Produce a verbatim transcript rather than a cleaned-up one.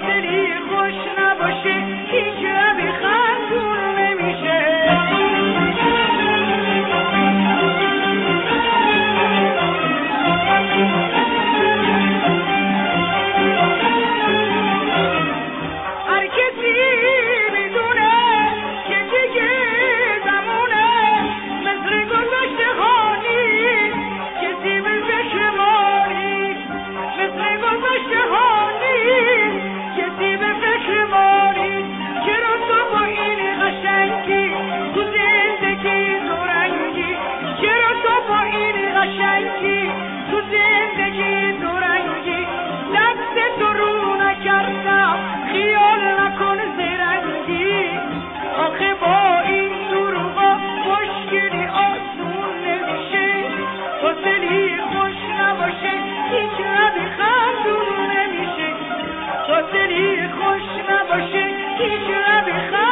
دلی خوش نباشه هیچ ربی خندون نمیشه. هر کسی میدونه که دیگه زمونه مثل گذشته هانی کسی به فکرمانی مثل گذشته هانی کسی به فکرمانی. چرا تو با این قشنگی تو زندگی زورنگی چرا تو با این قشنگی تو زندگی زورنگی دست تو رو نکردم خیال نکن زرنگی. آخه با این دروغا مشکلی آسون نمیشه. با دلی خوش نباشه هیچ ربی خندون نمیشه. با دلی خوش نباشه هیچ ربی خندون